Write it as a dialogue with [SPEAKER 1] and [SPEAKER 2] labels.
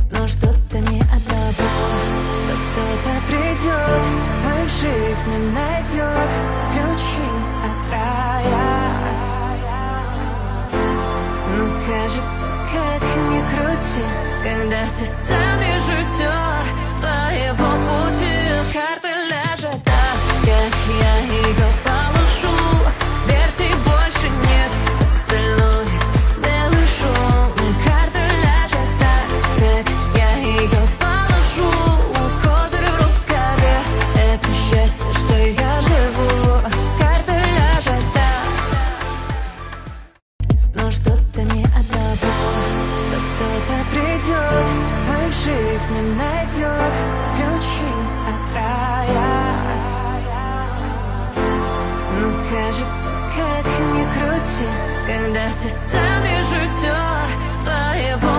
[SPEAKER 1] но что-то не одного. Что кто-то придет, в их жизни найдет ключи от рая. Но кажется, как ни крути, когда ты сам режиссер своего пути. Карты ляжет так, как я ее положу. Версий больше нет, остальное белый шум. Карты ляжет так, как я ее положу. Козырь в рукаве, это счастье, что я живу. Карты ляжет так, но что-то не одного. Что кто-то придет, в их жизни найдет ключи от рая. Но кажется, как ни крути, когда ты сам режиссер своего